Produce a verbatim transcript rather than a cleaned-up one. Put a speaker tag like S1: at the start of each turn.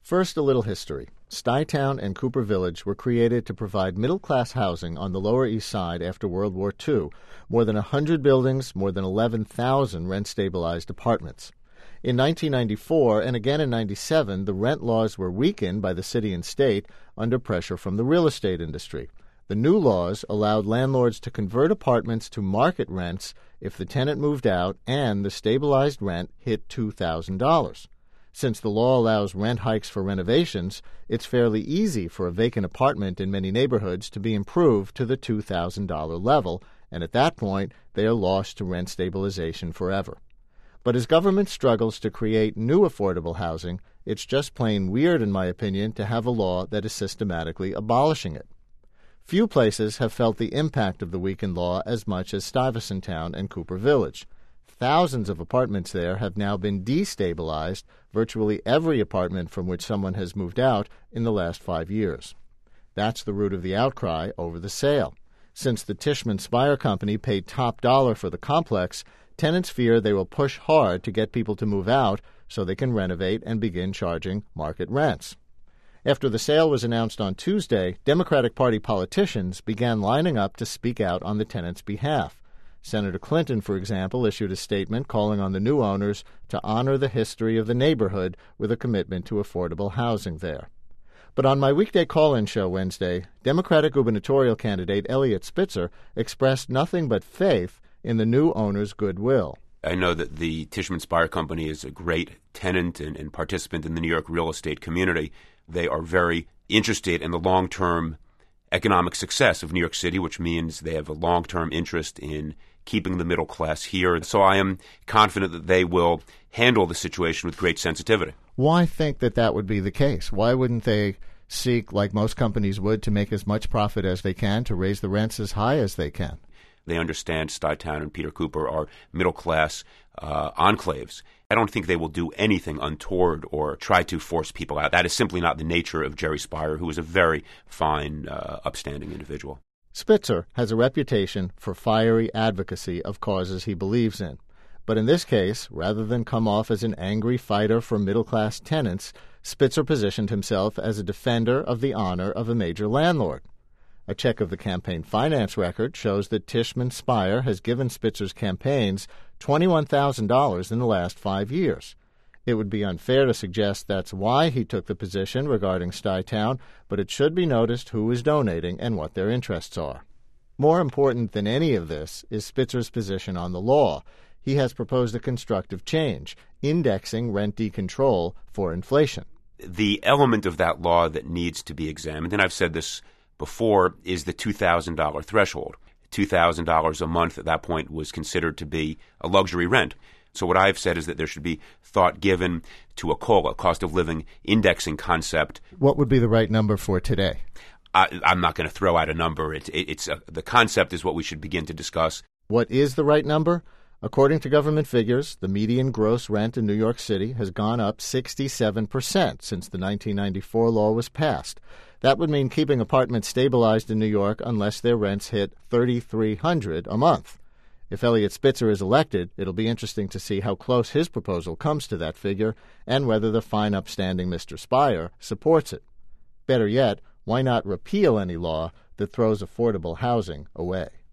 S1: First, a little history. Stuytown and Cooper Village were created to provide middle-class housing on the Lower East Side after World War Two. More than one hundred buildings, more than eleven thousand rent-stabilized apartments. In nineteen ninety-four and again in ninety-seven, the rent laws were weakened by the city and state under pressure from the real estate industry. The new laws allowed landlords to convert apartments to market rents if the tenant moved out and the stabilized rent hit two thousand dollars. Since the law allows rent hikes for renovations, it's fairly easy for a vacant apartment in many neighborhoods to be improved to the two thousand dollars level, and at that point, they are lost to rent stabilization forever. But as government struggles to create new affordable housing, it's just plain weird, in my opinion, to have a law that is systematically abolishing it. Few places have felt the impact of the weakened law as much as Stuyvesant Town and Cooper Village. Thousands of apartments there have now been destabilized, virtually every apartment from which someone has moved out in the last five years. That's the root of the outcry over the sale. Since the Tishman Speyer Company paid top dollar for the complex, tenants fear they will push hard to get people to move out so they can renovate and begin charging market rents. After the sale was announced on Tuesday, Democratic Party politicians began lining up to speak out on the tenants' behalf. Senator Clinton, for example, issued a statement calling on the new owners to honor the history of the neighborhood with a commitment to affordable housing there. But on my weekday call-in show Wednesday, Democratic gubernatorial candidate Eliot Spitzer expressed nothing but faith in the new owners' goodwill.
S2: I know that the Tishman Speyer Company is a great tenant and, and participant in the New York real estate community. They are very interested in the long-term economic success of New York City, which means they have a long-term interest in keeping the middle class here. So I am confident that they will handle the situation with great sensitivity.
S1: Why think that that would be the case? Why wouldn't they seek, like most companies would, to make as much profit as they can, to raise the rents as high as they can?
S2: They understand Stuytown and Peter Cooper are middle-class uh, enclaves. I don't think they will do anything untoward or try to force people out. That is simply not the nature of Jerry Speyer, who is a very fine, uh, upstanding individual.
S1: Spitzer has a reputation for fiery advocacy of causes he believes in. But in this case, rather than come off as an angry fighter for middle-class tenants, Spitzer positioned himself as a defender of the honor of a major landlord. A check of the campaign finance record shows that Tishman Speyer has given Spitzer's campaigns twenty-one thousand dollars in the last five years. It would be unfair to suggest that's why he took the position regarding Stuytown, but it should be noticed who is donating and what their interests are. More important than any of this is Spitzer's position on the law. He has proposed a constructive change, indexing rent decontrol for inflation.
S2: The element of that law that needs to be examined, and I've said this before, is the two thousand dollars threshold. two thousand dollars a month at that point was considered to be a luxury rent. So what I've said is that there should be thought given to a COLA, cost of living indexing concept.
S1: What would be the right number for today?
S2: I, I'm not going to throw out a number. It, it, it's a, the concept is what we should begin to discuss.
S1: What is the right number? According to government figures, the median gross rent in New York City has gone up sixty-seven percent since the nineteen ninety-four law was passed. That would mean keeping apartments stabilized in New York unless their rents hit three thousand three hundred dollars a month. If Eliot Spitzer is elected, it'll be interesting to see how close his proposal comes to that figure and whether the fine upstanding Mister Speyer supports it. Better yet, why not repeal any law that throws affordable housing away?